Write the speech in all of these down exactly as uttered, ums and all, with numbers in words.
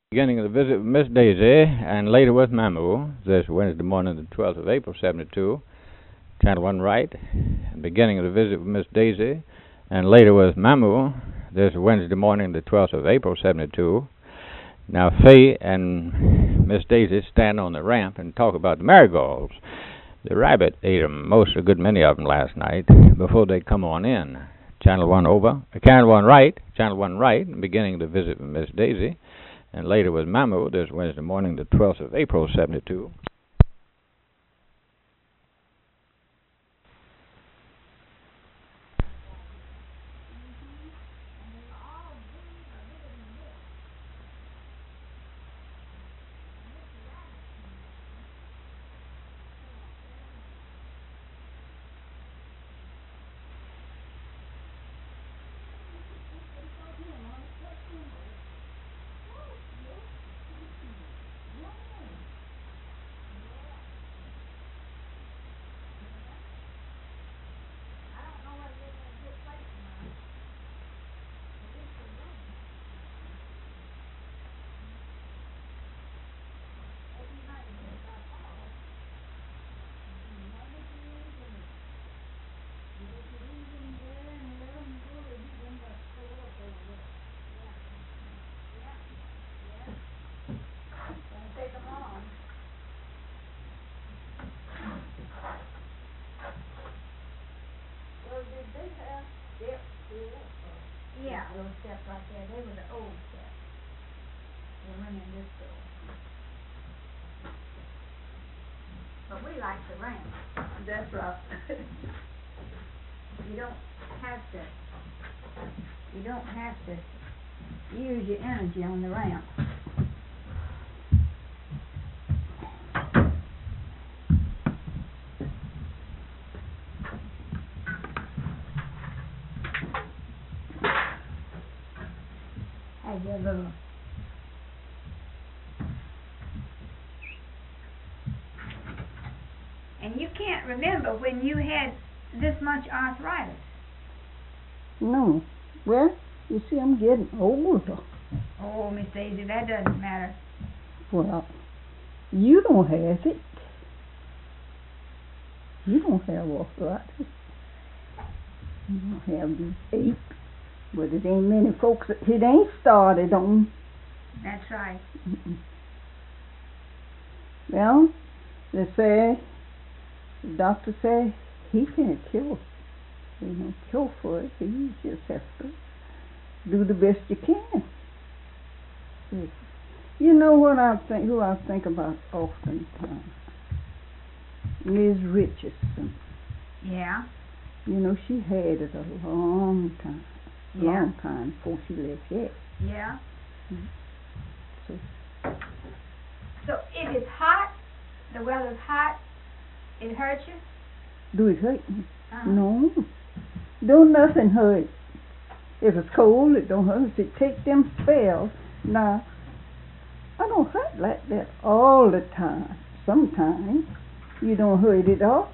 Beginning of the visit with Miss Daisy, and later with Mamu, this Wednesday morning, the twelfth of April, seventy-two, Channel one right. And beginning of the visit with Miss Daisy, and later with Mamu, this Wednesday morning, the twelfth of April, seventy-two. Now, Faye and Miss Daisy stand on the ramp and talk about the marigolds. The rabbit ate 'em, most, a good many of 'em last night, before they come on in. Channel one over, uh, Channel one right, Channel one right, and beginning of the visit with Miss Daisy. And later with Mamu this Wednesday morning, the twelfth of April, seventy-two. Yeah, those steps right there, they were the old steps. They went in this door. But we like the ramp. That's right. You don't have to, you don't have to use your energy on the ramp. Have your little and you can't remember when you had this much arthritis. No. Well, you see, I'm getting older. Oh, Miss Daisy, that doesn't matter. Well, you don't have it. You don't have arthritis. You don't have these aches. But it ain't many folks that it ain't started on. That's right. Mm-mm. Well, they say, the doctor say he can't cure. There's no cure for it. You just have to do the best you can. You know what I think? Who I think about oftentimes? Miz Richardson. Yeah. You know, she had it a long time. Yeah. Long time before she left here. Yeah. Mm-hmm. So, so if it's hot, the weather's hot, it hurts you? do it hurt me? Uh-huh. No. Don't nothing hurt. If it's cold, it don't hurt. If it take them spells, now, I don't hurt like that all the time. Sometimes you don't hurt it all.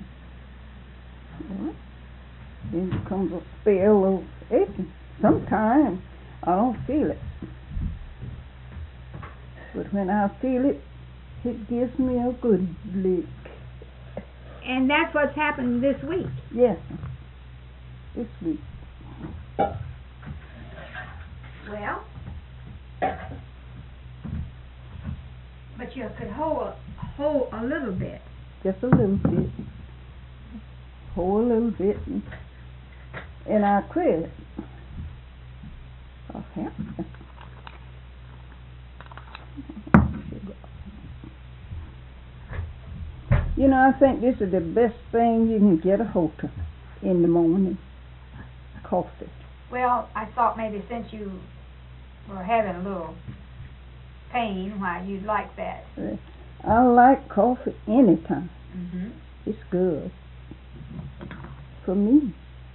Well, then comes a spell of aching. Sometimes I don't feel it. But when I feel it, it gives me a good lick. And that's what's happened this week. Yes, this week. Well, but you could hold, hold a little bit. Just a little bit. Hold a little bit. And, and I quit. Okay. You know, I think this is the best thing you can get a hold of in the morning. Coffee. Well, I thought maybe since you were having a little pain, why you'd like that. Uh, I like coffee anytime. Mm-hmm. It's good for me.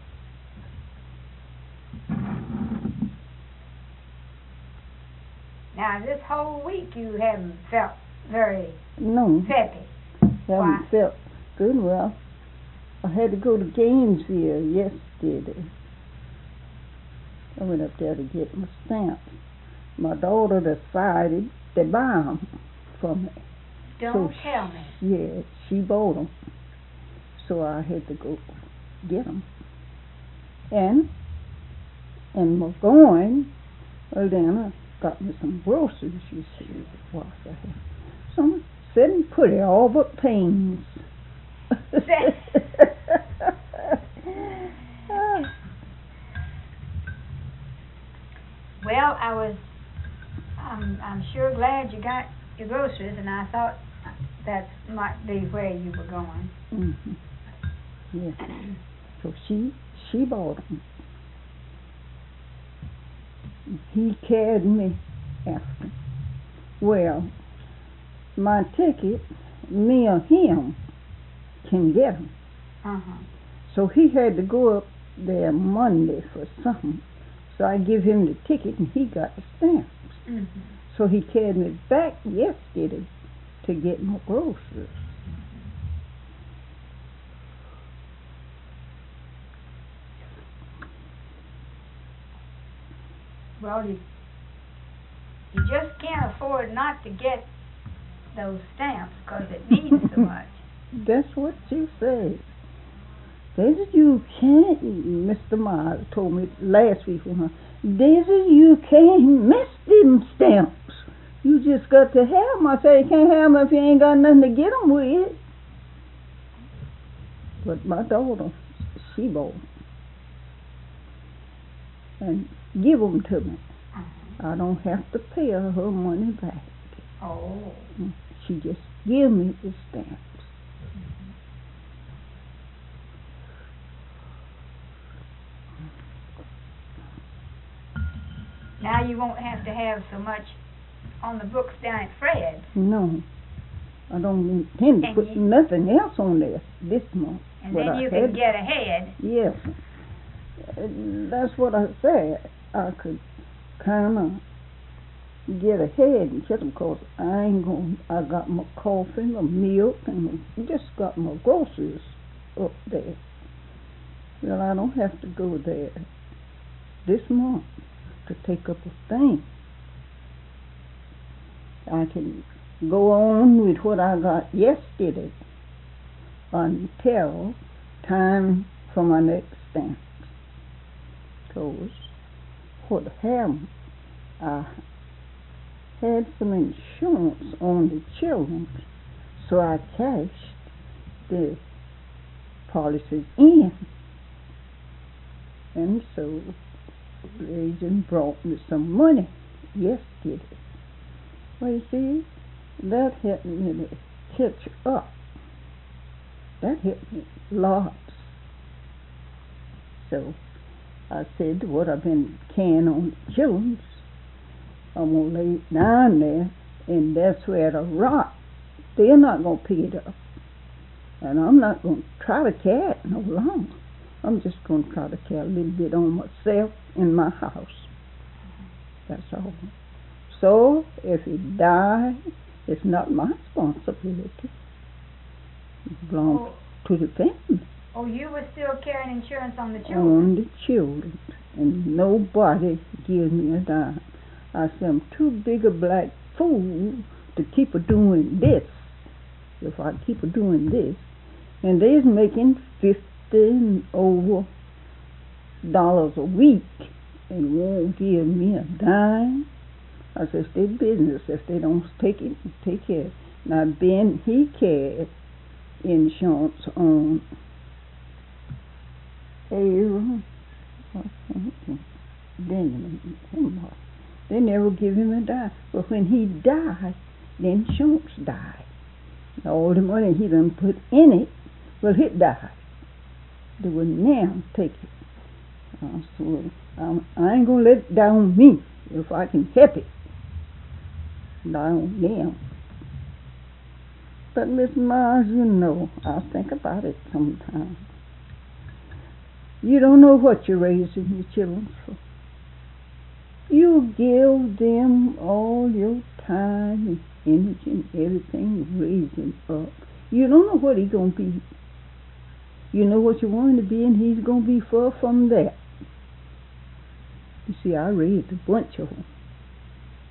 Now, this whole week you haven't felt very No, peppy. haven't Why? felt good. Well, I had to go to Gainesville yesterday. I went up there to get my stamps. my daughter decided to buy them for me. Don't So tell me. Yeah, she bought them. So I had to go get them. And, and was going, well then I got me some groceries, you see, what I had. Some sitting pretty, all but pains. Well, I was, I'm, I'm sure glad you got your groceries, and I thought that might be where you were going. Mm-hmm. Yeah. So she, she bought them. He carried me after. Well, my ticket, me or him can get them. Uh-huh. So he had to go up there Monday for something. So I give him the ticket and he got the stamps. Mm-hmm. So he carried me back yesterday to get my groceries. Well, you, you just can't afford not to get those stamps because it means so much. That's what you say. Daisy, you can't, Mister Miles told me last week from her, Daisy, you can't miss them stamps. You just got to have them. I say you can't have them if you ain't got nothing to get them with. But my daughter, she bought them. And give them to me. Uh-huh. I don't have to pay her her money back. Oh. She just give me the stamps. Now you won't have to have so much on the books down at Fred's. No, I don't intend to And put you- nothing else on there this month. And But then I you had- can get ahead. Yes, Uh, that's what I said. I could kind of get ahead and get them, because I ain't going. I got my coffee, my milk, and just got my groceries up there. Well, I don't have to go there this month to take up a thing. I can go on with what I got yesterday until time for my next stamp. Because what happened, I had some insurance on the children, so I cashed the policies in. And so the agent brought me some money yesterday. Well, you see, that helped me to catch up. That helped me lots. So I said what I've been carrying on the children's, I'm going to lay it down there, and that's where it'll rot. They're not going to pick it up. And I'm not going to try to carry it no longer. I'm just going to try to carry a little bit on myself in my house. That's all. So, if it dies, it's not my responsibility. It belongs Oh. to the family. Oh, you were still carrying insurance on the children? On the children. And nobody gives me a dime. I say I'm too big a black fool to keep a doing this. If I keep a doing this. And they's making fifty and over dollars a week and won't give me a dime. I said, it's their business. If they don't take it, take care. Now Ben, he carried insurance on Aaron, Benjamin, somebody. They never give him a dime. But when he died, the insurance died. All the money he done put in it, well, it died. They would now take it. I said, well, um, I ain't going to let it down me if I can help it. Down them. But Miss Mars, you know, I'll think about it sometime. You don't know what you're raising your children for. You give them all your time and energy and everything, raising up. You don't know what he's going to be. You know what you want him to be, and he's going to be far from that. You see, I raised a bunch of them.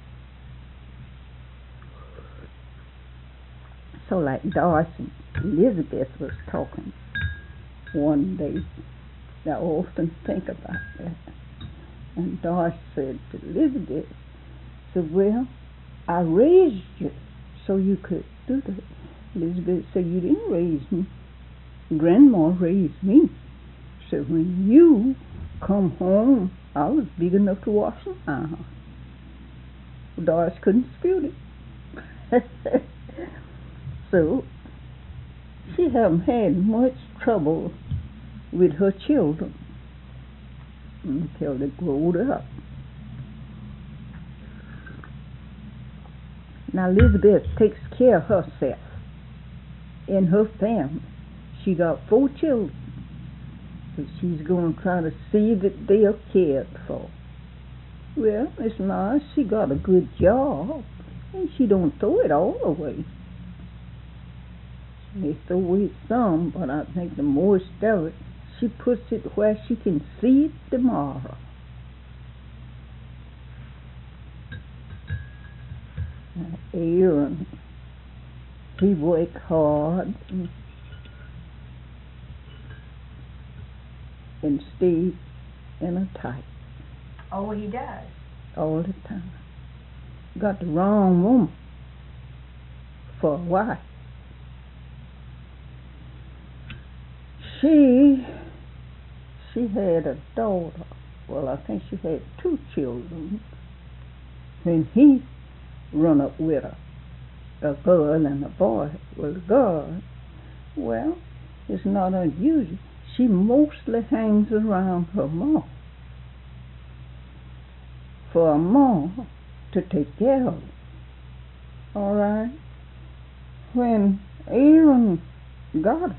So like Doris and Elizabeth was talking one day, I often think about that. And Doris said to Elizabeth, said, well, I raised you so you could do that. Elizabeth said, you didn't raise me. Grandma raised me. So when you come home, I was big enough to wash them. Uh-huh. Doris couldn't dispute it. So she haven't had much trouble with her children until they growed up. Now Elizabeth takes care of herself and her family. She got four children, but she's going to try to see that they are cared for. Well, it's nice. She got a good job, and she don't throw it all away. She may throw away some, but I think the most of it, she puts it where she can see it tomorrow. Now, Aaron, he worked hard and, and stayed in a tight Oh, he does. all the time. Got the wrong woman for a wife. She, she had a daughter. Well, I think she had two children when he run up with her, a girl and a boy. Well, the girl, well, it's not unusual. She mostly hangs around her mom for a mom to take care of. All right? When Aaron got her,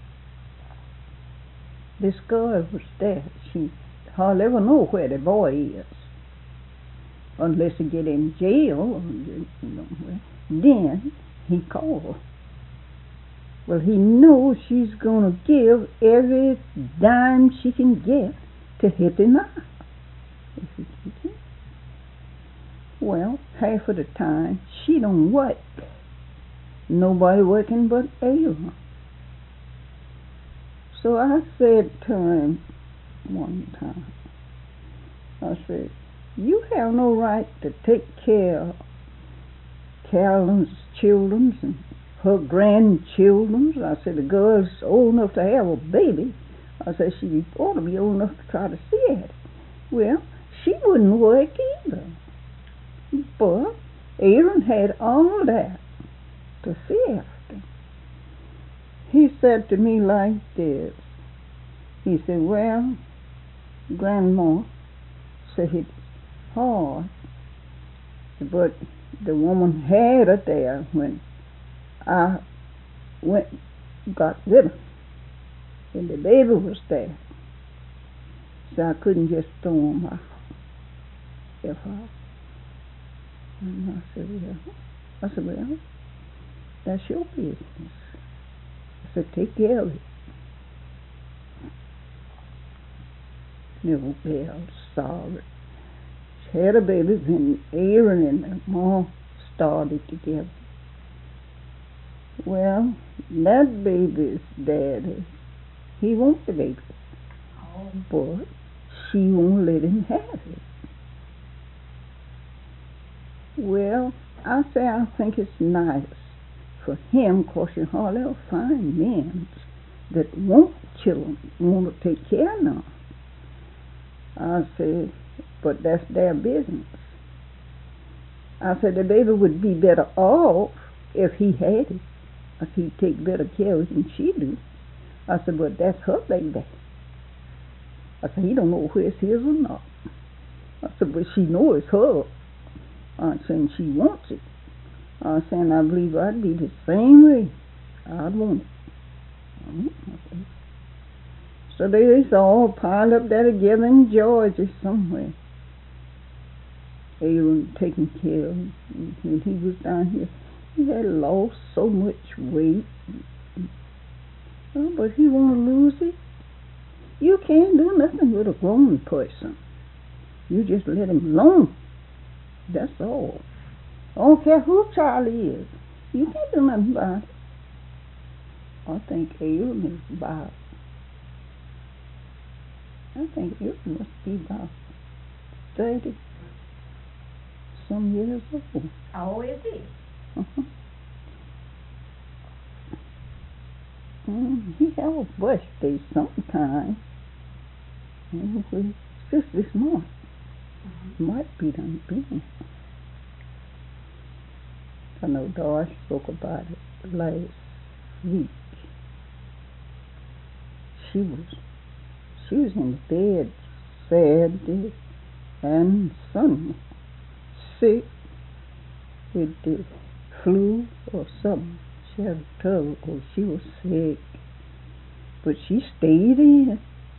this girl was there. She hardly ever know where the boy is, unless he get in jail. Then he calls. Well, he knows she's going to give every dime she can get to hit him out. Well, half of the time she don't work. Nobody working but Aaron. So I said to him one time, I said, you have no right to take care of Carolyn's children and her grandchildren. I said, the girl's old enough to have a baby. I said, she ought to be old enough to try to see it. Well, she wouldn't work either. But Aaron had all that to see after. He said to me like this. He said, well, Grandma, said it's hard, but the woman had her there when I went got rid of her, and the baby was there, so I couldn't just throw him out. If I, and I said, well, I said, well, that's your business. I said, take care of it. Little girl, sorry. She had a baby when Aaron and her mom started together. Well, that baby's daddy, he wants the baby. Oh. But she won't let him have it. Well, I say I think it's nice for him, because you hardly ever find men that want children, want to take care of them. I said, but that's their business. I said, the baby would be better off if he had it. I said, he'd take better care of it than she do. I said, but that's her baby. I said, he don't know where it's his or not. I said, but she knows it's her. I said, and she wants it. I said, and I believe I'd be the same way. I'd want it. Okay. So they used to all pile up there together in Georgia somewhere. Aaron taking care of him. When he was down here, he had lost so much weight. Oh, but he won't lose it. You can't do nothing with a grown person. You just let him alone. That's all. I don't care who Charlie is. You can't do nothing about it. I think Aaron is about, I think Aaron must be about thirty some years old. How old is he? Uh-huh. Mm, he have a birthday sometime. Anyway, just this month. Mm-hmm. Might be done been. I know Doris spoke about it last week. She was she was in bed Saturday and Sunday, sick with the flu or something. She had a trouble or she was sick. But she stayed in.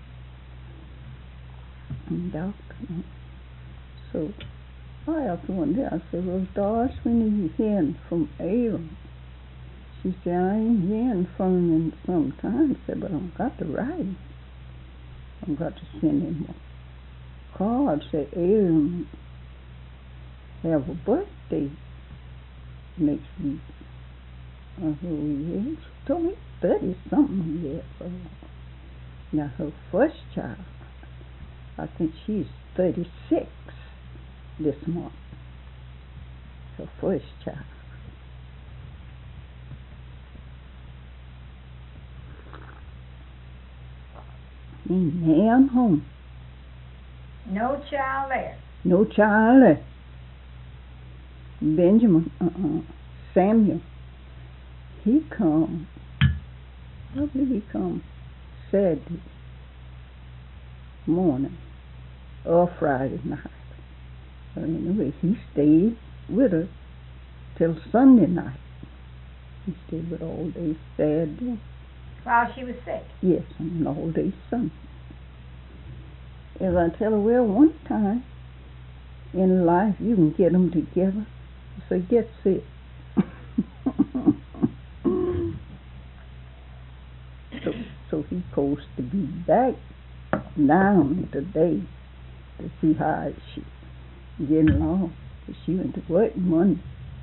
And doctor. So I often wonder, I said, well, Doris, when are you hearing from Aaron? She said, I ain't hearing from him in some time. I said, but I've got to write him. I've got to send him a card. Say, Aaron have a birthday next week. I said, well, yeah. She told me thirty something years old. Now her first child, I think she's thirty-six this month. Her first child. Ain't man home. No child there. No child there. Benjamin, uh-uh, Samuel, he come, I believe he come Saturday morning or Friday night. But anyway, he stayed with her till Sunday night. He stayed with her all day Saturday. While she was sick? Yes, and all day Sunday. As I tell her, well, one time in life you can get them together. So get sick. so, so he's supposed to be back down today to see how she getting along. She went to work Monday.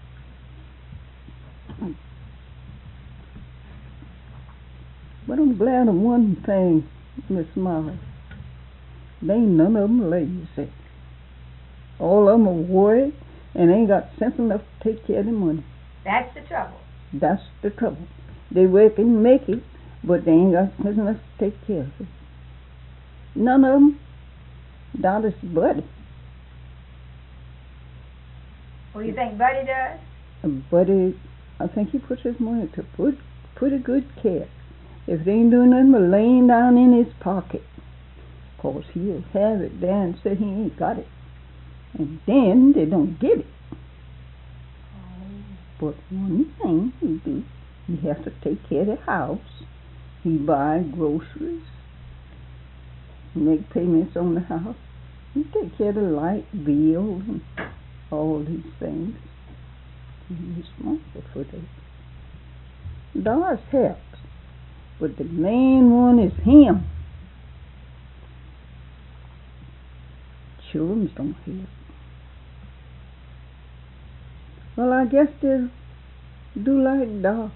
But I'm glad of one thing, Miss Molly. They ain't none of them lazy. All of them are worried and ain't got sense enough to take care of their money. That's the trouble. That's the trouble. They work and make it, but they ain't got sense enough to take care of it. None of them. Not his Buddy. What do you think Buddy does? Buddy, I think he puts his money to put pretty good care. If they ain't doing nothing but laying down in his pocket, of course he'll have it there and say he ain't got it. And then they don't get it. Oh. But one thing he do, he has to take care of the house. He buy groceries, make payments on the house. He take care of the light bills and all these things. He's responsible for that. Doris helps, but the main one is him. Children don't help. Well, I guess they'll do like dogs.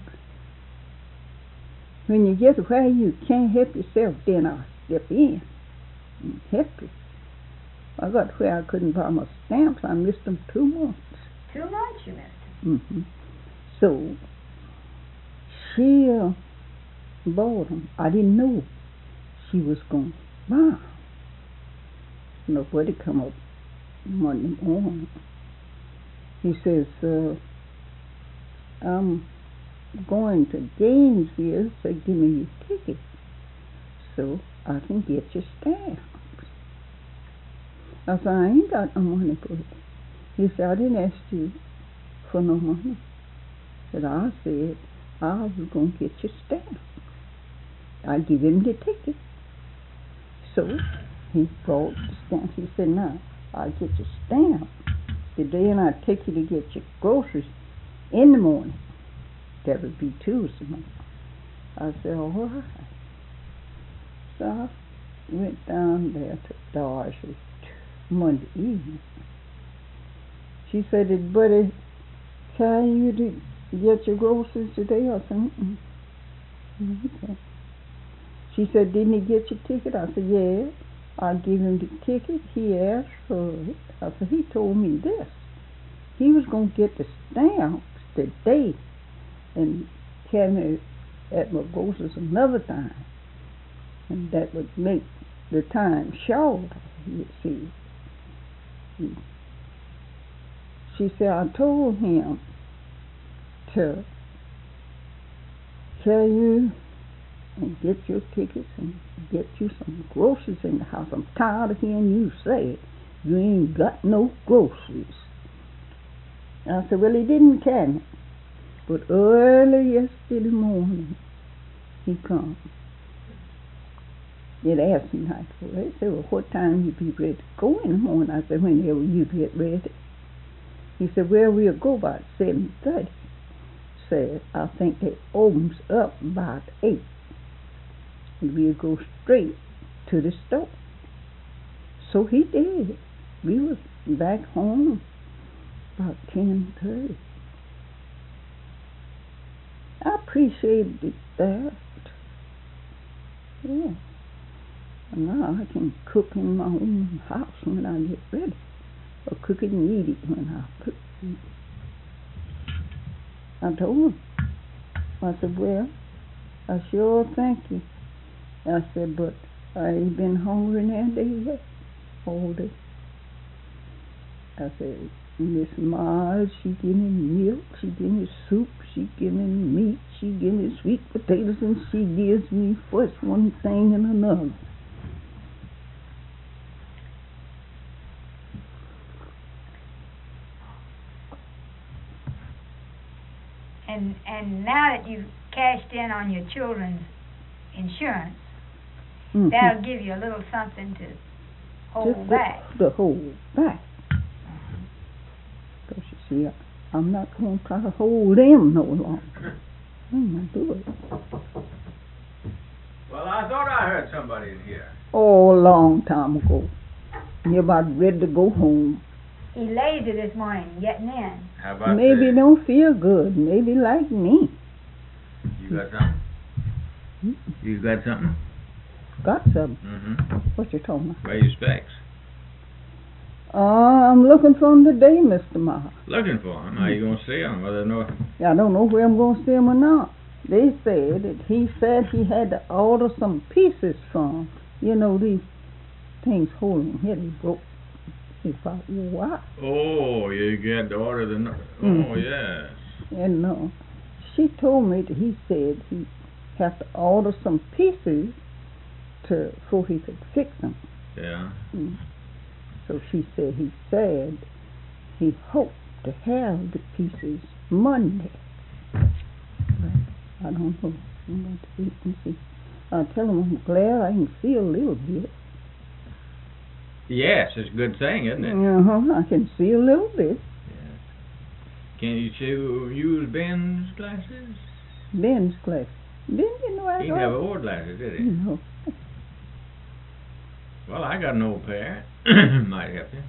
When you get where you can't help yourself, then I'll step in and help you. I got where I couldn't buy my stamps. I missed them two months. Two months you missed them? Mm-hmm. So, she uh, bought them. I didn't know she was going to buy them. Nobody come up Monday morning. He says, uh, I'm going to Gainesville, so give me your ticket so I can get your stamps. I said, I ain't got no money for it. He said, I didn't ask you for no money. But I said, I was going to get your stamps. I give him the ticket. So he brought the stamps. He said, now, I'll get your stamp the day and I'll take you to get your groceries in the morning. That would be Tuesday morning. I said, all right. So I went down there to Doris Monday evening. She said, did Buddy tell you to get your groceries today? I said, mm-mm. Okay. She said, didn't he get your ticket? I said, yeah. I gave him the ticket. He asked for it. I said, he told me this. He was going to get the stamps today and carry me at my groceries another time. And that would make the time shorter, you see. She said, I told him to tell you and get your tickets and get you some groceries in the house. I'm tired of hearing you say you ain't got no groceries. I said, well, he didn't carry me. But early yesterday morning, he come. It asked me, I told her, they said, well, what time you be ready to go in the morning? I said, whenever you get ready. He said, well, we'll go about seven thirty. Said, I think it opens up about eight. And we'll go straight to the store. So he did. We was back home about ten thirty. I appreciated that. Yeah. And now I can cook in my own house when I get ready. Or cook it and eat it when I cook it. I told him. I said, well, I sure thank you. I said, but I ain't been hungry now day yet. All day. I said, Miss Miles, she give me milk, she give me soup, she give me meat, she give me sweet potatoes, and she gives me first one thing and another. And and now that you've cashed in on your children's insurance, Mm-hmm. that'll give you a little something to hold Just back. To hold back. Because you see, I, I'm not going to try to hold them no longer. I'm not do it. Well, I thought I heard somebody in here. Oh, a long time ago. You're about ready to go home. He's lazy this morning, getting in. How about Maybe this? don't feel good. Maybe like me. You got something? Hmm? You got something? Got something. Mm-hmm. What you talking about? Where are your specs? Uh, I'm looking for them today, Mister Ma. Looking for them. How you going to see them? Whether no. I don't know where I'm going to see them or not. They said that he said he had to order some pieces from, you know, these things holding here. They broke. He thought, wow. Oh, you get to order the. No- oh, Mhm. yes. And uh, she told me that he said he had to order some pieces to before he could fix them. Yeah. Mm. So she said he said he hoped to have the pieces Monday. But I don't know. I'm going to wait and see. I tell him I'm glad I can see a little bit. Yes, it's a good thing, isn't it? Uh-huh, I can see a little bit. Yes. Can you see, use Ben's glasses? Ben's glass. Ben, you know I He got- never wore glasses, did he? No. Well, I got an old pair. Might help you.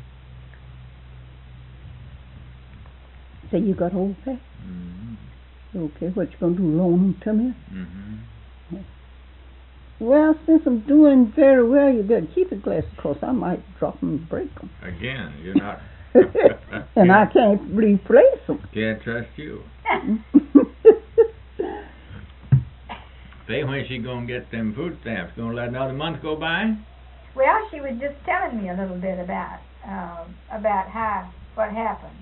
So you got old pair? Mm-hmm. Okay, what you gonna do, loan them to me? Mm-hmm. Well, since I'm doing very well, you better keep the glasses, cause I might drop them and break them. Again, you're not. And I can't replace them. Can't trust you. Say, when she gonna get them food stamps? Gonna let another month go by? Well, she was just telling me a little bit about uh, about how what happened.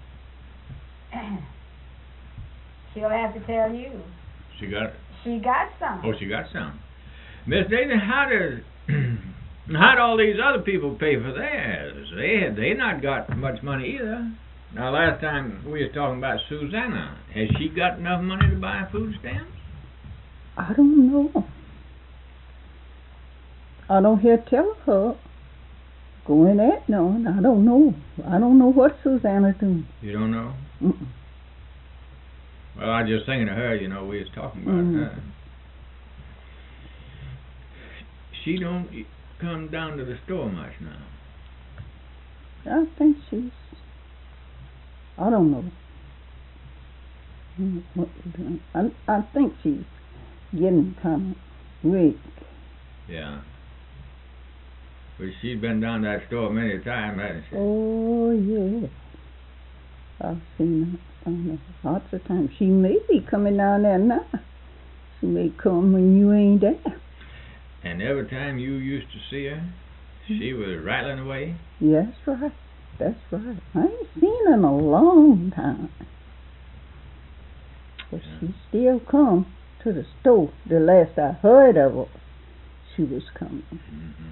She'll have to tell you. She got. She got some. Oh, she got some. Miss Daisy, how does how do all these other people pay for theirs? They they not got much money either. Now, last time we was talking about Susanna. Has she got enough money to buy food stamps? I don't know. I don't hear tell her going at none. I don't know. I don't know what Susanna doing. You don't know? Mm-mm. Well, I was just thinking of her. You know, we was talking about Mm. her. She don't e- come down to the store much now. I think she's. I don't know. Mm, what she's doing. I I think she's getting kind of weak. Yeah. But she's been down to that store many times, hasn't she? Oh, yes. I've seen her down there lots of times. She may be coming down there now. She may come when you ain't there. And every time you used to see her, she was rattling away? Yes, right. That's right. I ain't seen her in a long time. But Yeah. she still come to the store. The last I heard of her, she was coming. Mm-hmm.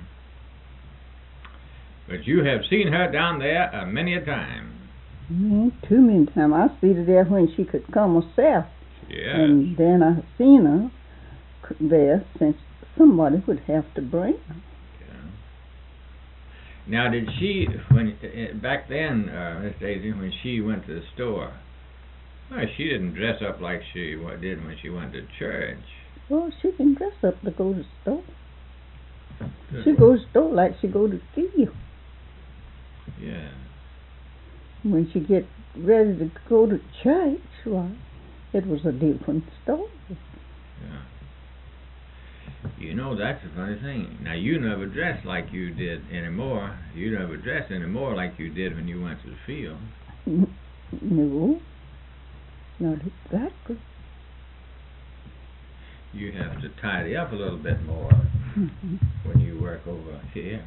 But you have seen her down there uh, many a time. Mm, too many times. I see her there when she could come herself. Yes. And then I've seen her c- there since somebody would have to bring her. Yeah. Now, did she, when uh, back then, uh, Miss Daisy, when she went to the store, well, she didn't dress up like she wa- did when she went to church. Well, she can dress up to go to the store. Good. She goes to the store like she go to the field. Yeah. When she get ready to go to church, well, it was a different story. Yeah. You know, that's a funny thing. Now, you never dress like you did anymore. You never dress anymore like you did when you went to the field. N- No, not exactly. You have to tidy up a little bit more Mhm. when you work over here.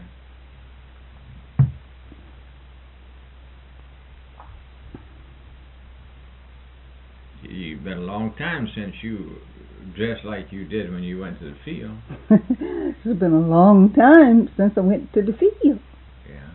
It's been a long time since you dressed like you did when you went to the field. It's been a long time since I went to the field. Yeah.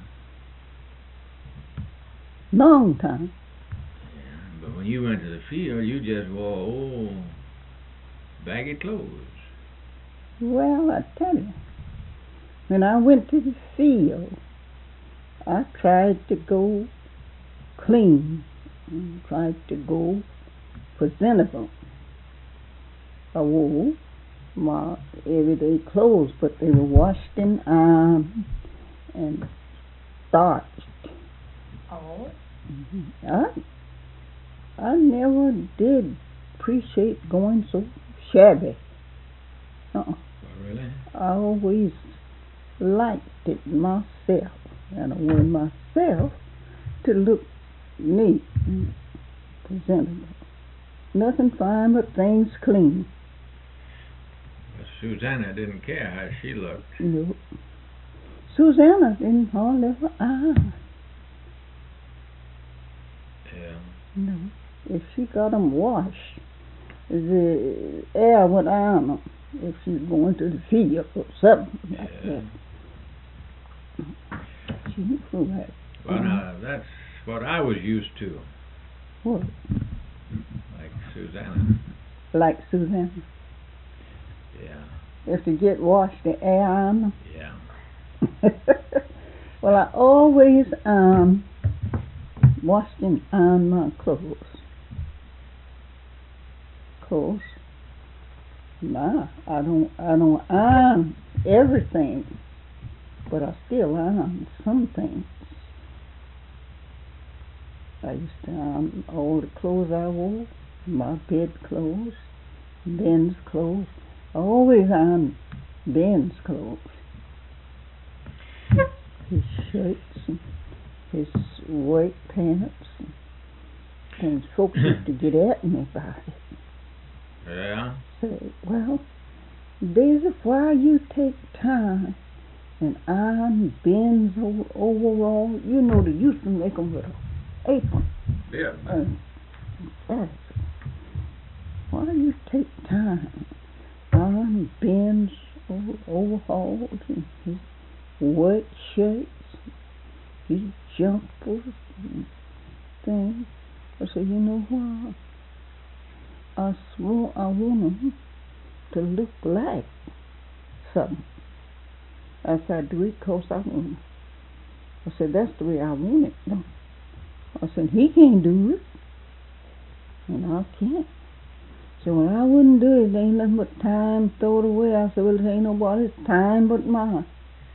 Long time. Yeah. But when you went to the field, you just wore old baggy clothes. Well, I tell you, when I went to the field, I tried to go clean, and tried to go presentable. I wore my everyday clothes, but they were washed and ironed and starched. Oh, Mhm. I I never did appreciate going so shabby. Uh-uh. Oh, really? I always liked it myself, and I wanted myself to look neat and presentable. Nothing fine but things clean. But Susanna didn't care how she looked. No. Susanna didn't hardly ever iron. Yeah. No. If she got 'em washed, the air would iron 'em if she was going to the field or something like Yeah. that. She knew that. Well, Mhm. now, that's what I was used to, What? like Susanna. Like Susanna. Yeah. If they get washed, the air iron 'em. Yeah. Well, I always um washed and ironed my clothes. Of course, nah, I don't. I don't iron everything, but I still iron some things. I used to iron all the clothes I wore, my bed clothes, Ben's clothes. I always iron Ben's clothes. His shirts and his work pants and things. Folks used to get at me about it. Yeah. Say, well, Daisy, why you take time and iron Ben's old overall? You know they used to make 'em with an apron. Yeah. And that's why you take time iron Ben's old overalls and his work shirts, his jumpers and things. I said, you know what? I swore I want 'em to look like something. I said, I do it 'cause I want 'em. I said, that's the way I want it. No. I said, he can't do it, and I can't. So when I wouldn't do it, there ain't nothing but time throw it away. I said, well, it ain't nobody's time but mine.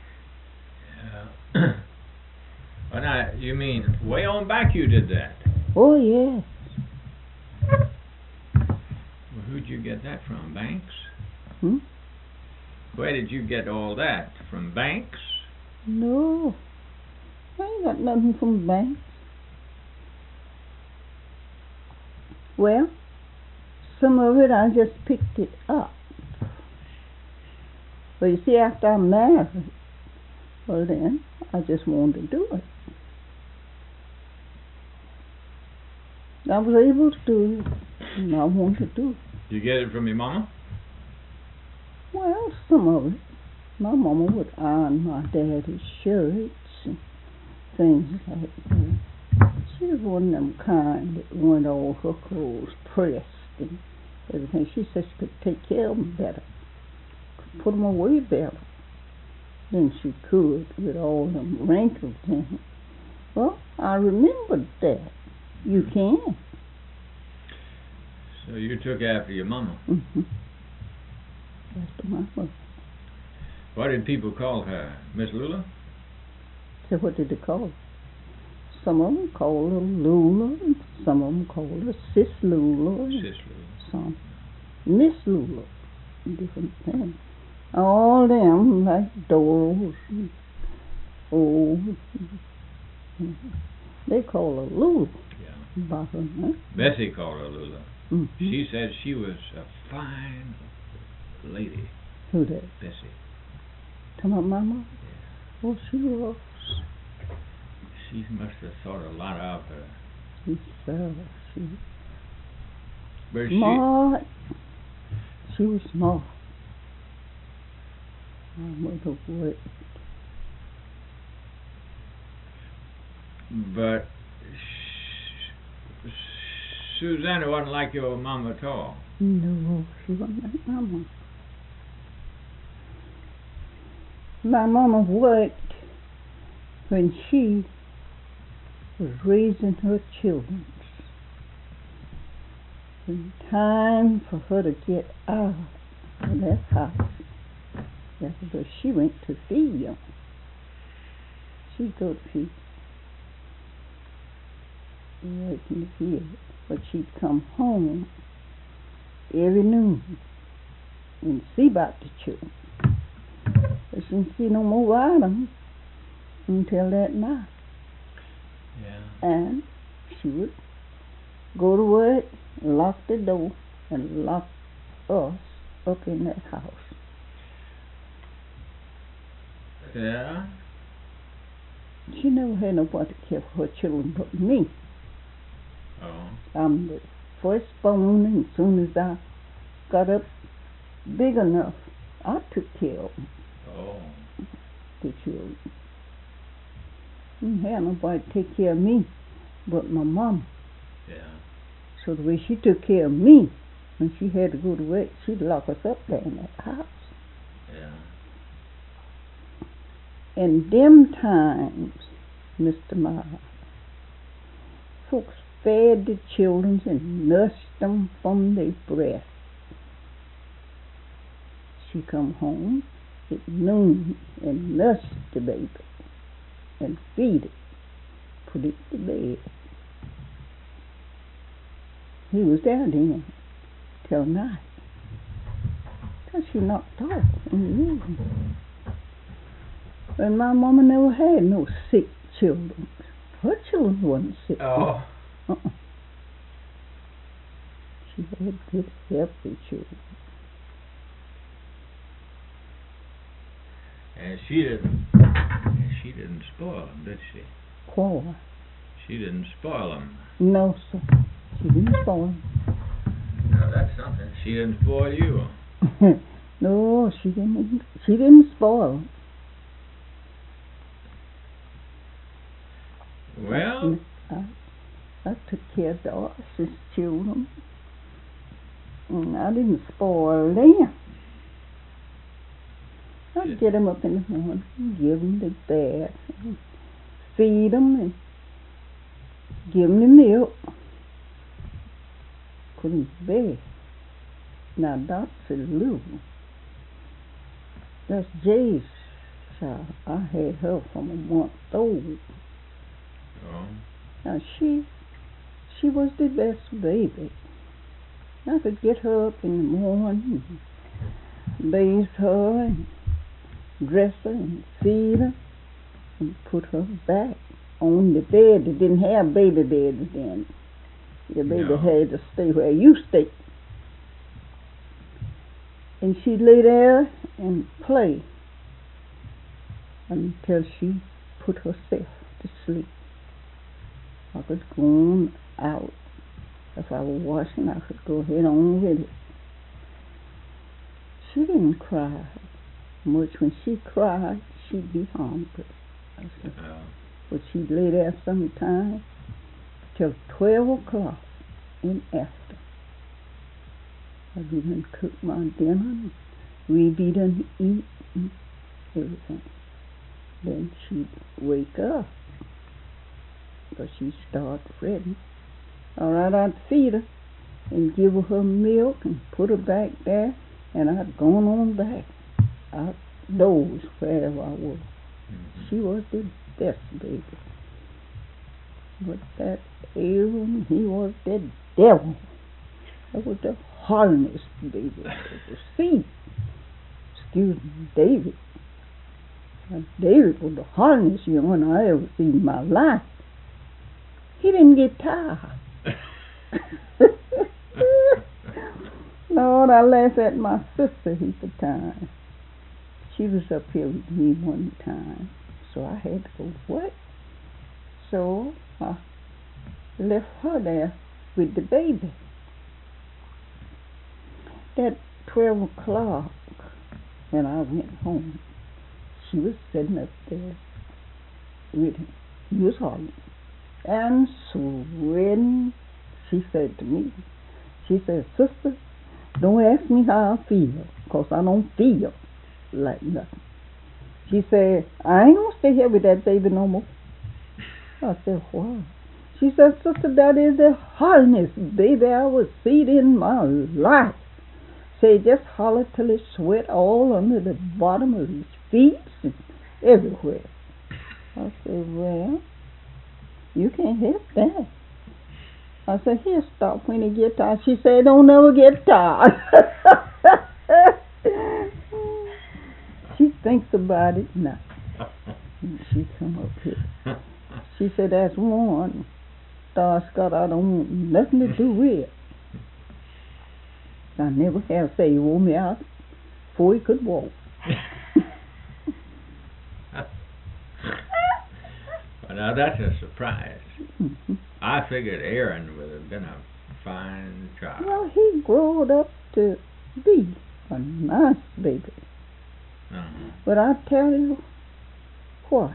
Yeah. Well, now, you mean way on back you did that? Oh, yes. Well, who'd you get get that from, Banks? Hmm? Where did you get all that? From Banks? No, I ain't got nothing from Banks. Well, some of it I just picked it up. But you see, after I married, well then, I just wanted to do it. I was able to do it, and I wanted to do it. Did you get it from your mama? Well, some of it. My mama would iron my daddy's shirts and things like that. She was one of them kind that wanted all her clothes pressed and everything. She said she could take care of them better, could put them away better than she could with all them wrinkles in them. Well, I remembered that. You can. So you took after your mama. Mm-hmm. After my mother. What did people call her? Miss Lula? So what did they call her? Some of them called her Lula, and some of them called her Sis Lula, and Sis Lula. some Miss Lula, different things. All them like Doris and oh, they call her Lula. Yeah. By her name. Bessie called her Lula. Mm-hmm. She said she was a fine lady. Who that? Bessie. Come on, Mama. Yeah. Oh, she was. She must have thought a lot of her. She fell. She But she, smart. She was smart. My mother worked. but Sh- Susanna wasn't like your mama at all. No, she wasn't like Mama. My mama worked when she was raising her children. When time for her to get out of that house, that's where she went to feed them. She'd go to feed right in the field, but she'd come home every noon and see about the children. But she didn't see no more of them until that night. Yeah. And she would go to work, lock the door, and lock us up in that house. Yeah. She never had nobody to care for her children but me. Oh. I'm the firstborn, and as soon as I got up big enough, I took care of them, Oh. the children. Didn't have nobody to take care of me but my mama. Yeah. So the way she took care of me, when she had to go to work, she'd lock us up there in that house. Yeah. In them times, Mister Miles, folks fed the children and nursed them from their breast. She come home at noon and nursed the baby and feed it, put it to bed. He was there then till night, till she knocked off in the evening. And my mama never had no sick children. Her children wasn't sick. Oh. Uh-uh. She had good, healthy children. And she didn't. She didn't spoil them, did she? Why? She didn't spoil them. No, sir. She didn't spoil them. Now that's something. She didn't spoil you. No, she didn't. She didn't spoil them. Well. I, I took care of Doris's children, and I didn't spoil them. I'd get them up in the morning and give them the bath, and feed them, and give them the milk. Put them to bed. Now, Doctor Lou, that's Jay's child. I had her from a month old. Oh. Now, she, she was the best baby. I could get her up in the morning, and bathe her, and dress her, and feed her, and put her back on the bed. They didn't have baby beds then. Your baby No. had to stay where you stay. And she'd lay there and play until she put herself to sleep. I could go on out. If I was washing, I could go ahead on with it. She didn't cry much. When she cried, she'd be hungry. I said, Uh, but she'd lay there sometime till twelve o'clock and after. I'd even cook my dinner, we'd be done eat and everything. Then she'd wake up, because she'd start fretting. All right, I'd feed her and give her her milk and put her back there, and I'd gone on back outdoors wherever I was. mhm. She was the best baby. But that Aaron, he was the devil. That was the hardest baby I ever seen. Excuse me, David. Now, David was the hardest young one I ever seen in my life. He didn't get tired. Lord, I laugh at my sister heap of time. She was up here with me one time, so I had to go, what? So I left her there with the baby. At twelve o'clock, when I went home, she was sitting up there with him. He was hollering and sweating. She said to me, she said, sister, don't ask me how I feel, because I don't feel like nothing. She said, I ain't going to stay here with that baby no more. I said, why? She said, sister, that is the hardest baby I was seen in my life. Say, just holler till it sweat all under the bottom of his feet and everywhere. I said, well, you can't help that. I said, he'll stop when he get tired. She said, don't never get tired. She thinks about it now. And she come up here. She said, that's one Star Scott I don't want nothing to do with. I never have say he wore me out before he could walk. Well, now that's a surprise. Mm-hmm. I figured Aaron would have been a fine child. Well, he growed up to be a nice baby. Uh-huh. But I tell you what,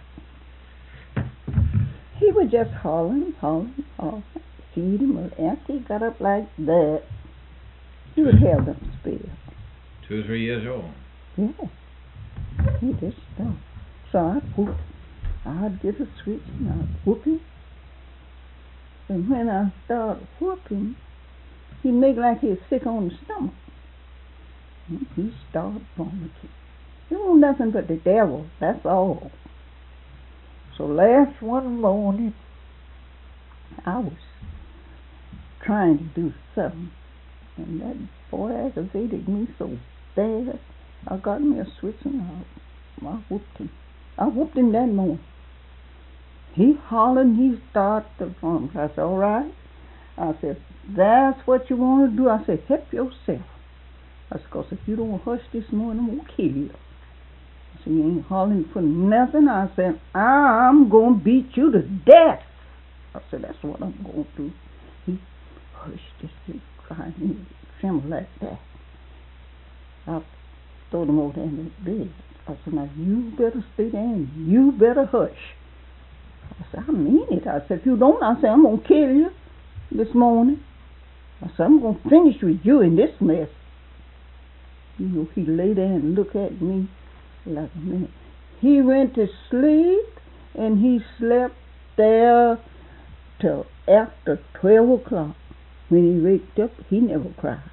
he was just hollering, hollering, hollering, feed him, and after he got up like that, he would have them spell. Two or three years old. Yeah, he just stopped. So I'd whoop, I'd get a switch and I'd whoop him. And when I started whooping, he'd make like he was sick on the stomach. And he started vomiting. It wasn't nothing but the devil, that's all. So last one morning, I was trying to do something, and that boy aggravated me so bad, I got me a switch and I, I whooped him. I whooped him that morning. He hollered and he started to vomit. I said, all right. I said, that's what you want to do. I said, help yourself. I said, because if you don't hush this morning, I'm going to kill you. I said, you ain't hollering for nothing. I said, I'm going to beat you to death. I said, that's what I'm going to do. He hushed this big crying. He trembled like that. I threw him over there in the bed. I said, now you better stay there and you better hush. I said, I mean it. I said, if you don't, I said, I'm going to kill you this morning. I said, I'm going to finish with you in this mess. You know, he lay there and looked at me like a man. He went to sleep and he slept there till after twelve o'clock. When he waked up, he never cried.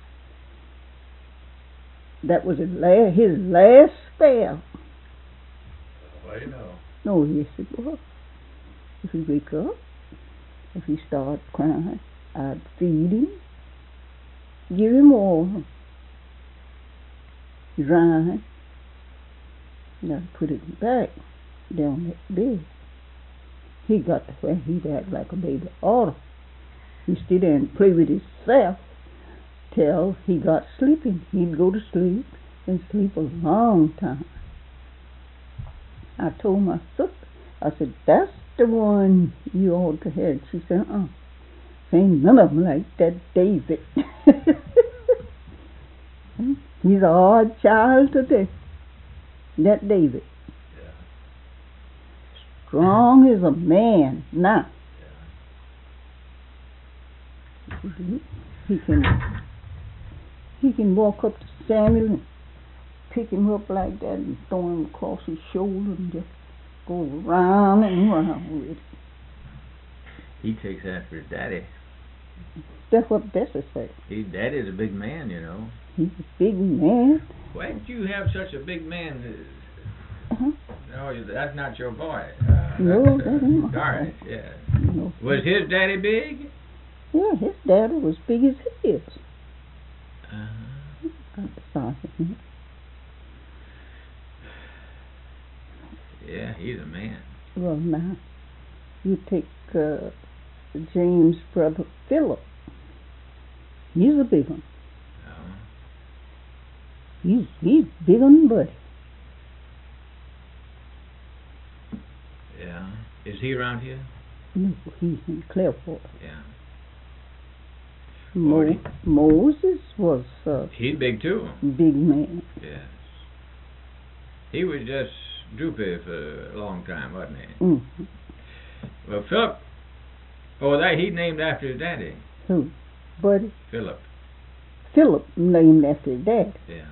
That was his last, his last spell. Well, you know. No, yes it was. If he wake up, if he start crying, I'd feed him give him water, dry, now put it back down that bed. He got to where he'd act like a baby oughta. He'd sit there and play with himself till he got sleeping. He'd go to sleep and sleep a long time. I told my sister, I said, that's the one you ought to have. She said, uh-uh. Ain't none of them like that David. He's a hard child today. That David. Yeah. Strong as a man now. Yeah. He can he can walk up to Samuel and pick him up like that and throw him across his shoulder and just go round and round with it. He takes after his daddy. That's what Bessie said. He, daddy's a big man, you know. He's a big man. Why did you have such a big man? Uh-huh. No, that's not your boy. Uh, No, that's, that uh, ain't my Garnet, boy. yeah. No. Was his daddy big? Yeah, his daddy was big as his. Uh-huh. I saw him. Yeah, he's a man. Well, now, you take uh, James' brother Philip. He's a big one. Oh. He's he's bigger than Buddy. Yeah. Is he around here? No, he's in Clearwater. Yeah. Mo- Forty. Moses was a He's big too. big man. Yes. He was just droopy for a long time, wasn't he? Mm. Well, Philip, oh, that he named after his daddy. Who? Buddy? Philip. Philip named after his dad. Yeah.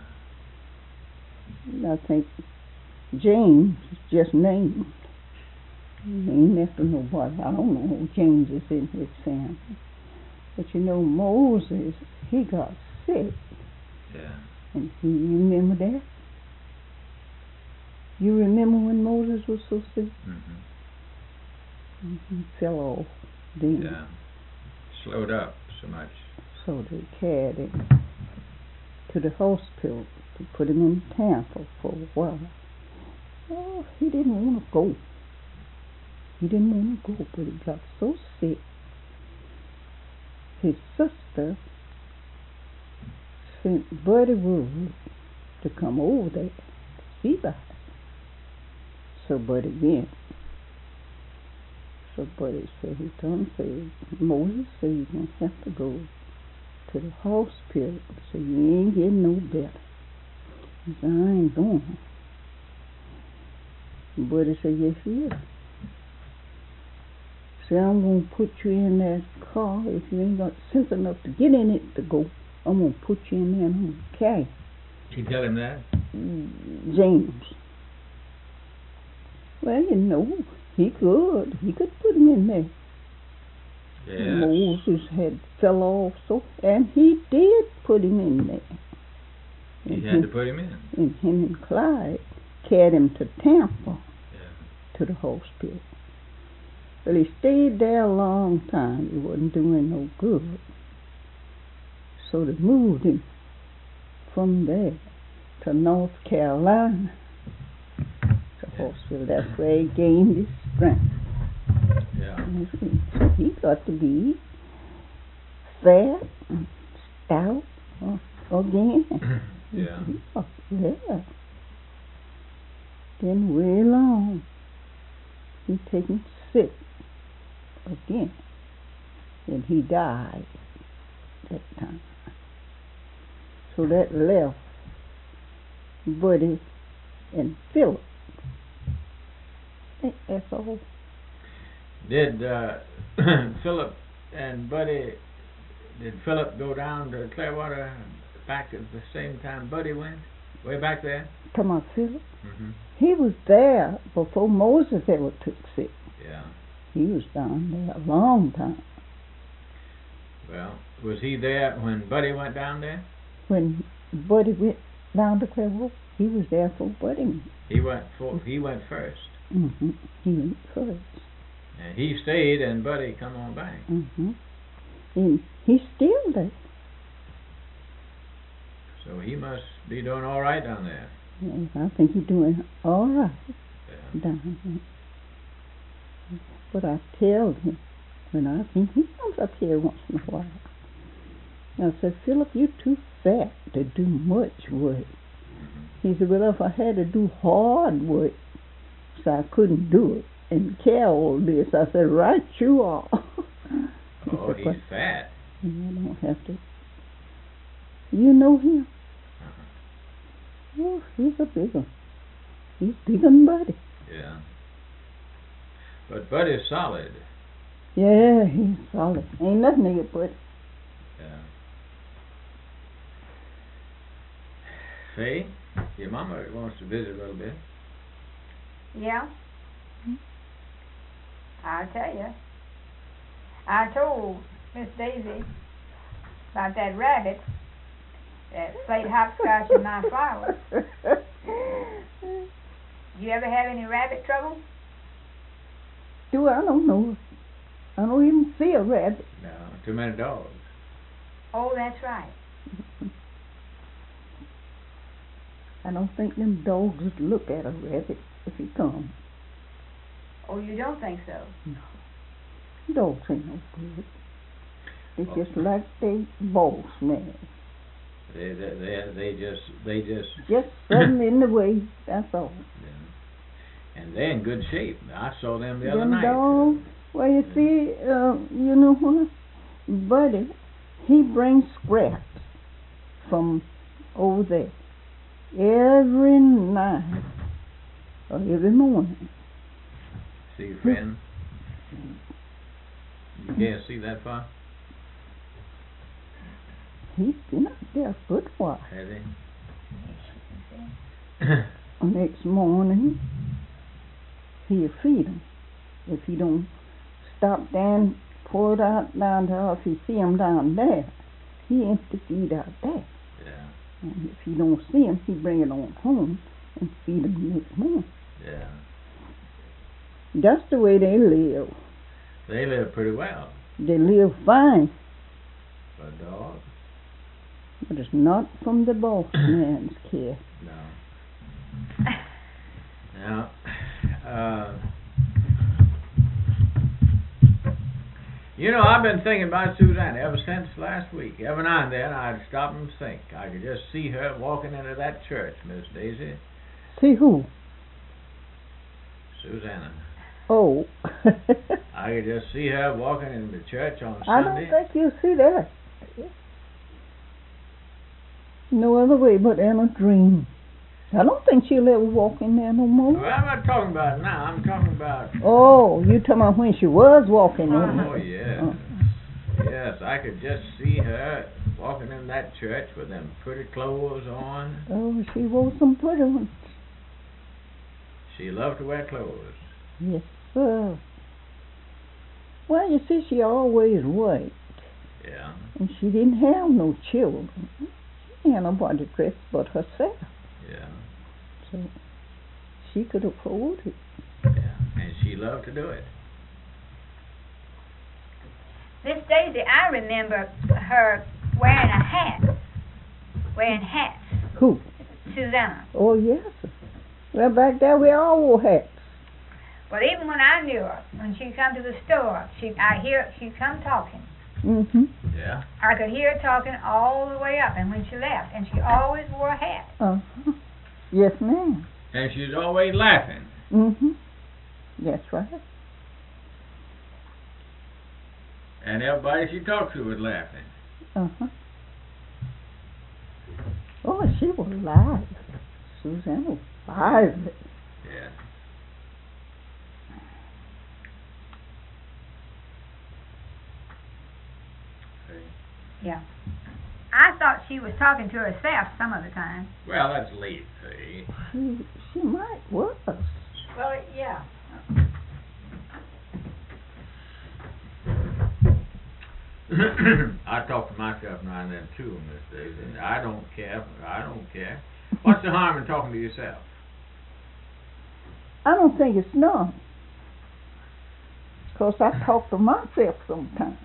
I think James is just named. Named after nobody. I don't know who James is in his family. But you know, Moses, he got sick. Yeah. And you remember that? You remember when Moses was so sick? Mm-hmm. And he fell off then. Yeah. Slowed up so much. So they carried him to the hospital to put him in Tampa for a while. Oh, he didn't want to go. He didn't want to go, but he got so sick. His sister sent Buddy Wood to come over there to see about it. So Buddy went. So Buddy said, he done said, Moses said you're going to have to go to the hospital, so you ain't getting no better. He said, I ain't going. Buddy said, yes, he is. Said, I'm going to put you in that car. If you ain't got sense enough to get in it to go, I'm going to put you in there and I'm going to carry Did you tell him that? you. James. Well, you know, he could. He could put him in there. Yes. Moses had fell off, so and he did put him in there. He And had to put him in. And him and Clyde carried him to Tampa, Yeah. to the hospital. Well, he stayed there a long time. He wasn't doing no good. So they moved him from there to North Carolina. The hospital. That's where he gained his strength. Yeah. So he got to be fat and stout uh, again. Yeah. Yeah. Then way along, he taken sick again, and he died that time. So that left Buddy and Philip. I think that's all. Did uh, Philip and Buddy, did Philip go down to Clearwater back at the same time Buddy went? Way back there? Come on, Philip. Mm-hmm. He was there before Moses ever took sick. Yeah. He was down there a long time. Well, was he there when Buddy went down there? When Buddy went down to Clearwater, he was there for Buddy. He went for, he went first. Mm-hmm. He went first. And he stayed and Buddy come on back. Mm-hmm. And he's still there. So he must be doing all right down there. Yes, I think he's doing all right Yeah. down there. But I tell him, when I think he comes up here once in a while, I said, Philip, you're too fat to do much work. Mm-hmm. He said, well, if I had to do hard work, so I couldn't do it, and carry all this, I said, right you are. He Oh, said, he's "But fat. I don't have to. You know him? Uh-huh. Oh, he's a big one. He's bigger than Buddy. Yeah. But Buddy's solid. Yeah, he's solid. Ain't nothing to get Buddy. Yeah. Faye, your mama wants to visit a little bit. Yeah? I'll tell you. I told Miss Daisy about that rabbit that played hopscotch in my flowers. You ever have any rabbit trouble? Do I don't know. I don't even see a rabbit. No, too many dogs. Oh, that's right. I don't think them dogs would look at a rabbit if he comes. Oh, you don't think so? No. Dogs ain't no good. They Oh. just like they boss man. They they they, they just they just Just something in the way, that's all. yeah. And they're in good shape. I saw them the other Them night. dogs, well, you see, uh, you know what? Buddy, he brings scraps from over there every night or every morning. See your friend? You can't see that far? He's been up there a good while. Has he? Next morning, he'll feed him. If he don't stop down, pour it out down there, if he see him down there, he empty feed out there. Yeah. And if he don't see him, he bring it on home and feed him the next morning. Yeah. That's the way they live. They live pretty well. They live fine, For a dog? but it's not from the boss man's care. No. Now, uh, you know, I've been thinking about Susanna ever since last week. Every now and then I'd stop and think. I could just see her walking into that church, Miss Daisy. See who? Susanna. Oh. I could just see her walking into church on I Sunday. don't think you see that. No other way but in a dream. I don't think she'll ever walk in there no more. Well, I'm not talking about now. I'm talking about... Oh, you talking about when she was walking in Oh, there. yes. Oh. Yes, I could just see her walking in that church with them pretty clothes on. Oh, she wore some pretty ones. She loved to wear clothes. Yes, sir. Well, you see, she always worked. Yeah. And she didn't have no children. She had nobody to dress but herself. Yeah. So she could afford it. Yeah. And she loved to do it. Miss Daisy, I remember her wearing a hat. Wearing hats. Who? Susanna. Oh, yes. Well, back there we all wore hats. Well, even when I knew her, when she'd come to the store, she I hear she'd come talking. Mm-hmm. Yeah. I could hear her talking all the way up, and when she left, and she always wore a hat. Uh-huh. Yes, ma'am. And she's always laughing. Mm-hmm. That's right. And everybody she talked to was laughing. Uh-huh. Oh, she was live. Susanna was live. Yeah. Yeah. I thought she was talking to herself some of the time. Well, that's late, see. She, she might was. Well, yeah. I talk to myself now and then too, Miss Daisy. I don't care. I don't care. What's the harm in talking to yourself? I don't think it's none. 'Cause I talk to myself sometimes.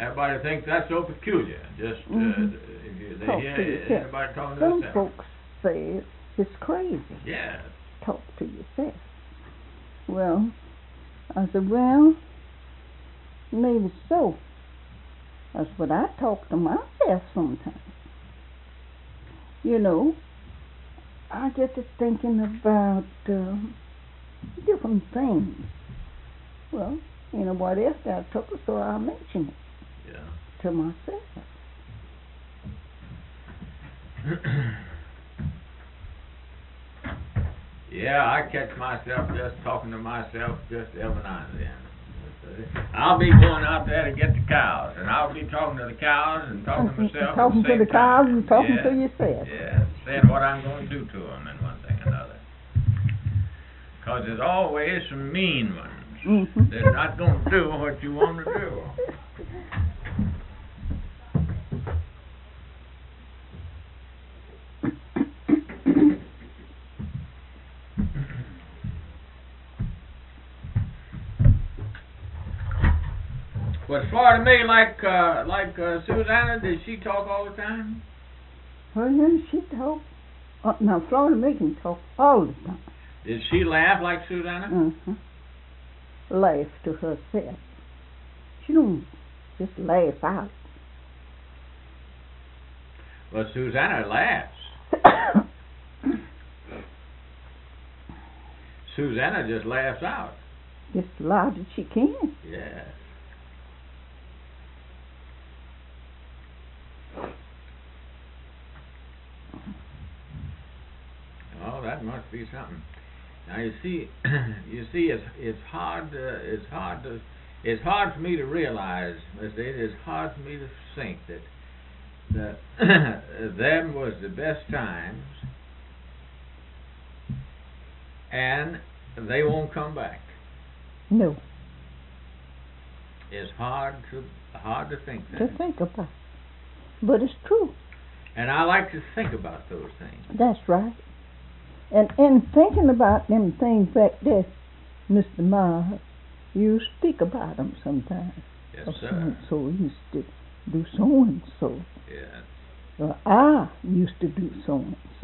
Everybody thinks that's so peculiar. Just uh, Mhm. if you, they Talk hear to yourself. anybody talking to Some themselves. folks say it's crazy. Yeah. Talk to yourself. Well, I said, well, maybe so. That's what I talk to myself sometimes. You know, I get to thinking about uh, different things. Well, you know what else I took, so I mention it Yeah. to myself. Yeah, I catch myself just talking to myself just every now and then. I'll be going out there to get the cows, and I'll be talking to the cows and talking to myself. Talking at the to the same cows time. and talking yeah. to yourself. Yeah, saying what I'm going to do to them and one thing or another. Because there's always some mean ones. Mm-hmm. They're not going to do what you want to do. Was Florida May like uh, like uh, Susanna? Did she talk all the time? Well, then she talk. Uh, now, Florida May can talk all the time. Did she laugh like Susanna? Uh-huh. Laugh to herself. She don't just laugh out. Well, Susanna laughs. Susanna just laughs out. Just as loud as she can. Yeah. Oh, that must be something. Now you see, you see, it's it's hard. Uh, it's hard to. It's hard for me to realize, Miss Daisy. It's hard for me to think that that them was the best times, and they won't come back. No. It's hard to hard to think that. To think about. But it's true. And I like to think about those things. That's right. And in thinking about them things back there, Mister Miles, you speak about them sometimes. Yes, Oh, sir. so and so used to do so and so. Yes. Or I used to do so and so.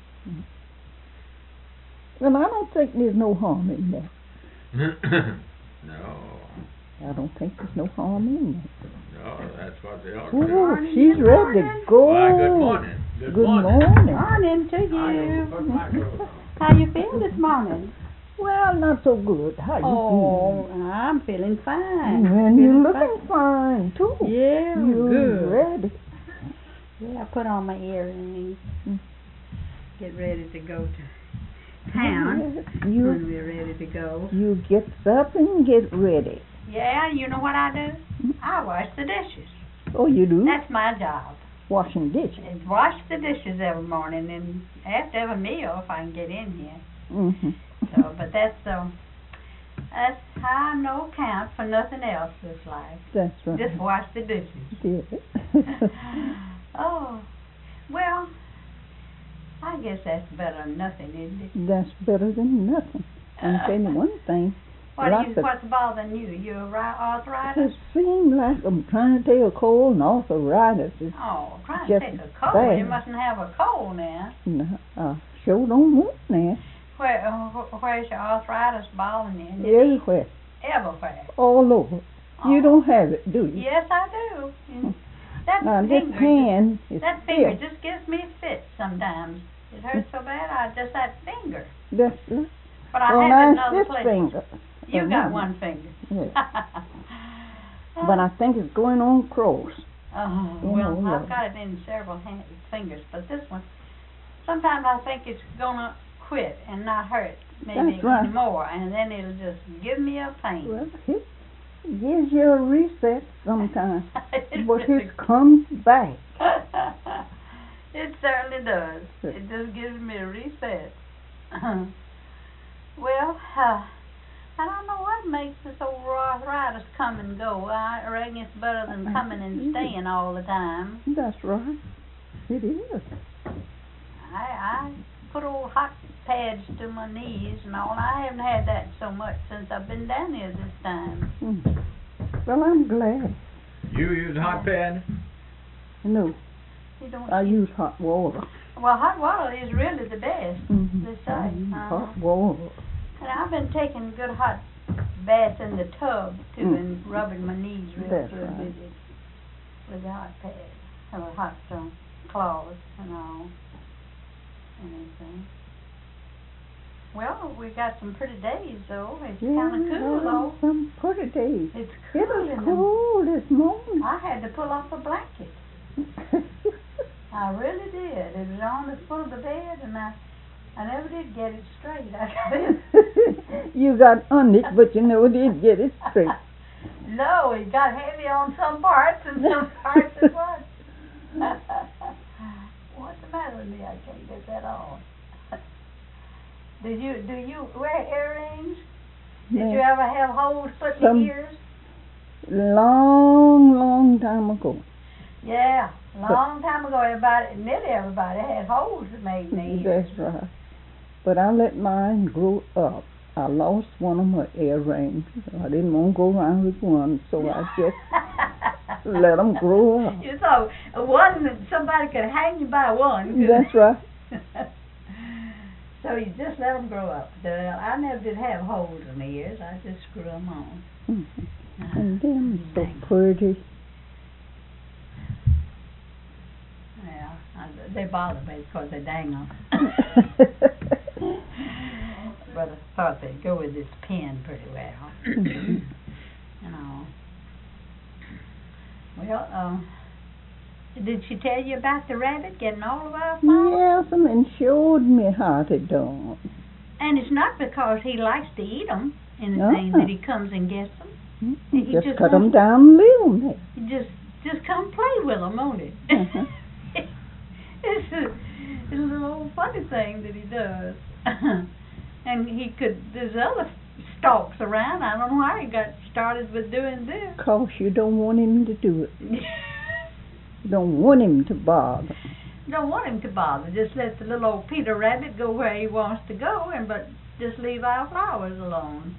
Well, I don't think there's no harm in that. No. I don't think there's no harm in that. No, that's what they ought to Oh, do. Morning, she's good ready to morning. go. Why, good morning. Good, Good morning. morning. Morning to I can put my you. clothes on. How you feel this morning? Well, not so good. How you Oh, feeling? I'm feeling fine. And you're Feeling looking fine, too. fine. Yeah, You're good. ready. Yeah, I put on my earrings. Mm. Get ready to go to town Yes, when You, we're ready to go. you get up and get ready. Yeah, you know what I do? I wash the dishes. Oh, you do? That's my job. Washing dishes. Is wash the dishes every morning and after every meal if I can get in here. Mm-hmm. So, but that's so. That's how I no count for nothing else this life. That's right. Just wash the dishes. Yeah. Oh, well, I guess that's better than nothing, isn't it? That's better than nothing. I'll tell you one thing. What Lots you, of- what's bothering you? Your ri- arthritis? It seems like I'm trying to take a cold and arthritis. Is, Oh, trying just to take a cold. You bad. mustn't have a cold now. no, I sure don't want now. Where, uh, wh- where's your arthritis bothering you? In your knee? Everywhere. Everywhere. All over. You Oh. don't have it, do you? Yes, I do. And that Now, this finger, hand is just, that finger stiff. just gives me fits sometimes. It hurts so bad, I just that finger. That's right. But I Well, have it mine's in other this places. finger. You Uh, got mine. one finger. Yes. But I think it's going on cross. Oh, You well, know, I've yeah. got it in several hand, fingers, but this one, sometimes I think it's gonna quit and not hurt maybe That's right. anymore, and then it'll just give me a pain. Well, it gives you a reset sometimes. It But really- it comes back. It certainly does. It just gives me a reset. Well, uh, I don't know what makes this old arthritis come and go. I reckon it's better than coming and staying all the time. That's right. It is. I I put old hot pads to my knees and all. I haven't had that so much since I've been down here this time. Mm. Well, I'm glad. You use hot pad? No, You don't I see- use hot water. Well, hot water is really the best, Mm-hmm. they say. I use Uh-huh. hot water. And I've been taking good hot baths in the tub, too, Mm. and rubbing my knees real That's good right. with it, with the hot pad, or hot um, cloths and all, and everything. Well, we got some pretty days, though. It's Yeah, kind of cool, though. some pretty days. It's It cool was in cool this morning. the... I had to pull off a blanket. I really did. It was on the foot of the bed, and I, I never did get it straight. I got it. You got on it, but you never did get it straight. No, it got heavy on some parts, and some parts it wasn't. What's the matter with me? I can't get that on. Did you do you wear earrings? Did you Yeah. ever have holes put in Some- the ears? Long, long time ago. Yeah, long time ago, everybody, nearly everybody had holes made in their ears. That's right. But I let mine grow up. I lost one of my earrings. I didn't want to go around with one, so I just let them grow up. You thought one that somebody could hang you by one. couldn't That's right. So you just let them grow up. Well, I never did have holes in the ears. I just screw them on. Mhm. And them so pretty. Yeah, I, they bother me because they dangle. But I thought they'd go with this pen pretty well. You know. Well, um, did she tell you about the rabbit getting all of our flowers? Yes, and showed me how to do it. And it's not because he likes to eat them, anything, Uh-uh. that he comes and gets them. He Just, just cut them wants- down and leave them there. You just, just come play with them, won't it? Uh-huh. It's a, it's a little funny thing that he does. And he could, there's other stalks around. I don't know how he got started with doing this. Cause you don't want him to do it. You don't want him to bother. Don't want him to bother. Just let the little old Peter Rabbit go where he wants to go, and but just leave our flowers alone.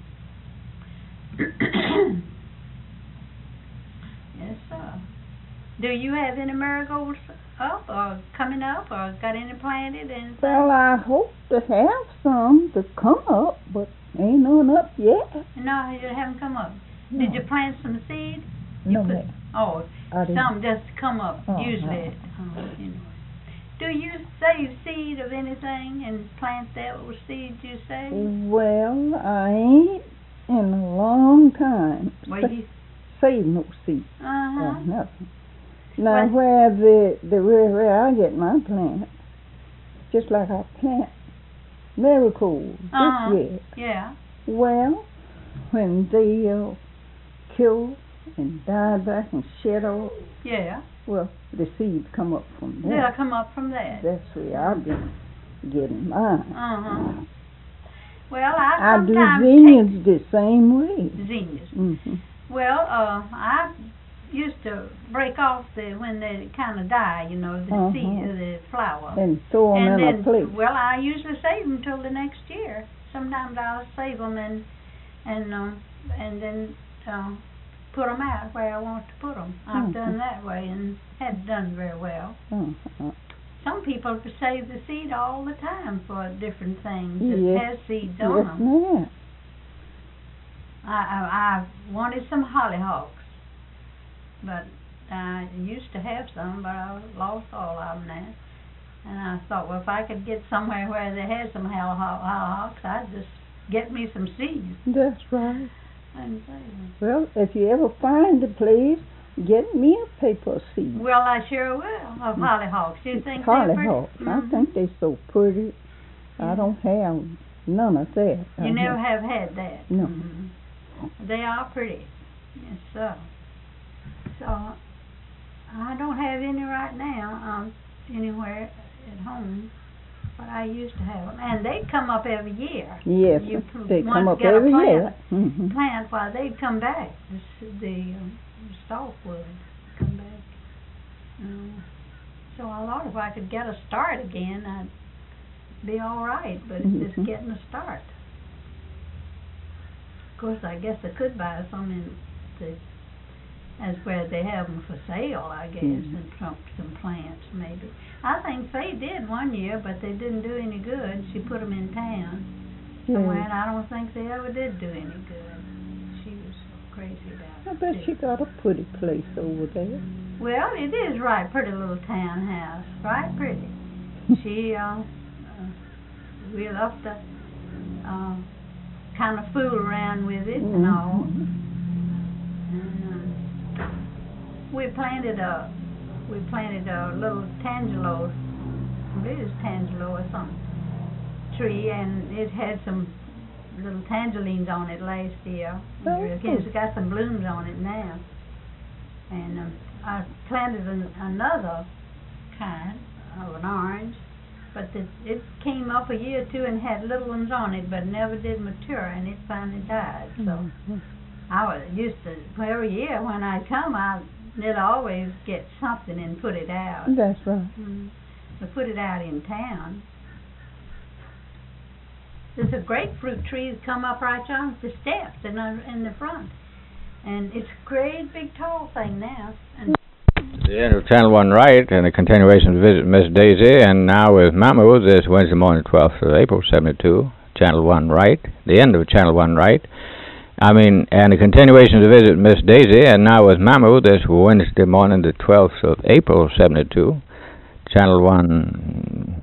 Yes, sir. Do you have any marigolds up or coming up or got any planted? And Well, I hope to have some to come up, but ain't none up yet. no, you haven't come up. No. Did you plant some seed? You No, put- ma'am. Oh, I didn't. some just come up. Oh, Usually, no. uh, you know. Do you save seed of anything and plant that with seeds you save? Well, I ain't in a long time Well, sa- you, saved no seed uh or huh. nothing. Now, Well- where the the where, where I get my plants, just like I plant marigolds Uh-huh. this year. Yeah. Well, when they uh, kill and die back and shed off, Yeah. well, the seeds come up from They'll there. come up from that. That's where I've been getting mine. Uh huh. Well, I I do sometimes zinnias the same way. take zinnias. Mm-hmm. Well, uh, I used to break off the when they kind of die, you know, the Uh-huh. seed, uh, the flower. And throw them And in then, a plate. well, I usually save them till the next year. Sometimes I'll save them and and um, and then uh, put them out where I want to put them. I've Mhm. done that way and had done very well. Uh-huh. Some people could save the seed all the time for different things that Yes. has seeds on Yes, them. ma'am. I, I I wanted some hollyhocks, but I used to have some, but I lost all of them now. And I thought, well, if I could get somewhere where they had some hollyhock- hollyhocks, I'd just get me some seeds That's right. and save them. Well, if you ever find a place, get me a paper seed. Well, I sure will, of hollyhocks. You think they're Hollyhocks. pretty? I Mhm. think they're so pretty. Yeah. I don't have none of that. I You never have- have had that? No. Mhm. They are pretty. Yes, sir. So, I don't have any right now, um, anywhere at home, but I used to have them. And they come up every year. Yes, You p- they once come up get a every plant. year. Mm-hmm. Plant, why, they'd come back. The, s- the um, stalk would come back. Um, so I thought if I could get a start again, I'd be all right, but it's just Mhm. getting a start. Of course, I guess I could buy some in the That's where they have them for sale, I guess, Mhm. and some, some plants maybe. I think Faye did one year, but they didn't do any good. She put them in town somewhere, and Yeah. I don't think they ever did do any good. She was so crazy about I it. bet too. she got a pretty place over there. Well, it is right, pretty little townhouse, right pretty. She, uh, uh, we love to, uh, kind of fool around with it and all. Mhm. And, uh, we planted a, we planted a little tangelo, it is tangelo or something, tree, and it had some little tangerines on it last year. Oh. It's got some blooms on it now. And um, I planted an, another kind of an orange, but the, it came up a year or two and had little ones on it, but never did mature, and it finally died. So Mhm. I was used to, well, every year when I come, I did always get something and put it out. That's right. Mm. I put it out in town. There's a grapefruit tree that come up right on the steps in the, in the front. And it's a great big tall thing now. And The end of Channel One Right, and a continuation of Visit Miss Daisy, and now with Mamu this Wednesday morning, twelfth of April, seventy-two, Channel One Right, the end of Channel One Right. I mean, and a continuation of Visit Miss Daisy, and now with Mamu this Wednesday morning, the twelfth of April, seventy-two, Channel One